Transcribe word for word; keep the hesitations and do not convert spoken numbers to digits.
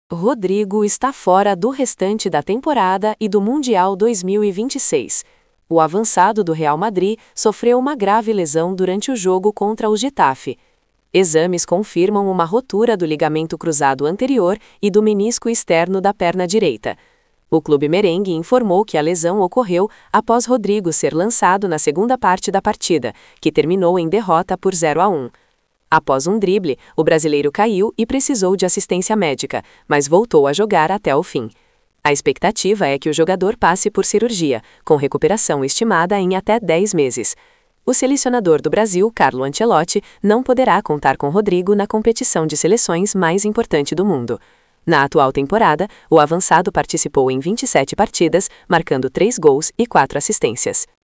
Rodrigo está fora do restante da temporada e do Mundial dois mil e vinte e seis. O avançado do Real Madrid sofreu uma grave lesão durante o jogo contra o Getafe. Exames confirmam uma rotura do ligamento cruzado anterior e do menisco externo da perna direita. O clube merengue informou que a lesão ocorreu após Rodrigo ser lançado na segunda parte da partida, que terminou em derrota por zero a um. Após um drible, o brasileiro caiu e precisou de assistência médica, mas voltou a jogar até o fim. A expectativa é que o jogador passe por cirurgia, com recuperação estimada em até dez meses. O selecionador do Brasil, Carlo Ancelotti, não poderá contar com Rodrigo na competição de seleções mais importante do mundo. Na atual temporada, o avançado participou em vinte e sete partidas, marcando três gols e quatro assistências.